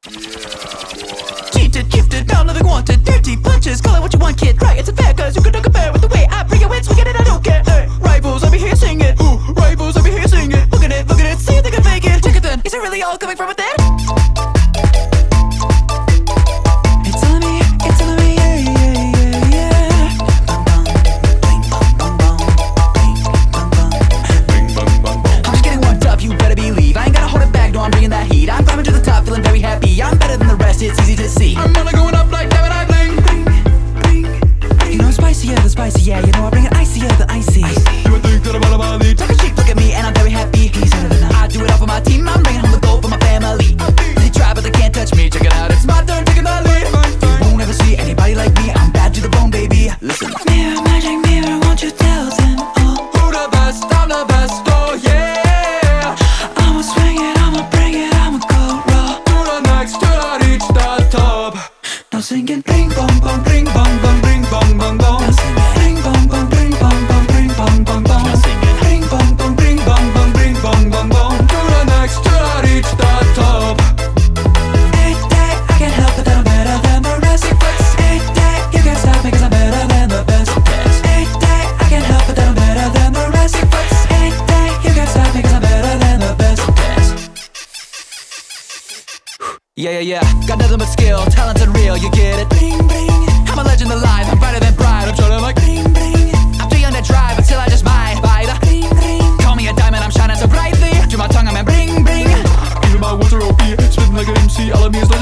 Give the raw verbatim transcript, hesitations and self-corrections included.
Cheated, gifted, now living wanted. Dirty punches, call it what you want, kid. Right, it's a fair, cause you couldn't compare with the way I bring it when swing it and I don't care. Hey, rivals, I'll be here sing it. Ooh, rivals, I'll be here sing it. Look at it, look at it, see you think I fake it. Check it then, is it really all coming from within? It's telling me, it's telling me, yeah, yeah, yeah, yeah. Bum bum, bling bum bum, bling bum bum, bling bum bum. I'm just getting warmed up, you better believe. I ain't gotta hold it back, no, I'm bringing that heat. I'm climbing to the top, feeling very happy. I'm better than the rest, it's easy to see. I'm only going up like David, I bling, bling, bling. You know I'm spicier than spicy, yeah. You know I bring it icier than icy. You would think that I'm out of my league. Take a cheek, look at me, and I'm very happy. I do it all for my team, I'm bringing home the gold for my family. They try, but they can't touch me. Check it out, it's my turn, taking the lead. You won't ever see anybody like me. I'm bad to the bone, baby. Listen. Mirror, magic mirror, won't you tell them all? Who the best? I'm the best. Oh yeah. I'ma swing it, I'ma bring it, I'ma go raw. To the next, till I reach the top. Now singing, bing bong bong, bing bong bong, bing bong bong bong. Now singing, bing bong bong, bing bong bong, bing bong bong bong. Now singing, bing bong bong, bing bong bong, bing bong bong bong. To the next, till I reach the top. Hey, day, I can't help it that I'm better than the rest. Hey, day, you can't stop me 'cause I'm better than the best. Hey, day, I can't help it that I'm better than the rest. Hey, day, you can't stop me 'cause I'm better than the best. Yeah, yeah, yeah, got nothing but skill, talent's unreal, you get it? Bling, bling. I'm a legend alive, I'm brighter than pride. I'm shining like bling, bling. I'm too young to drive until I just buy, buy the bling, bling. Call me a diamond, I'm shining so brightly. Through my tongue, I'm a bling, bling. Even my words are O P, spitting like an M C, all of me is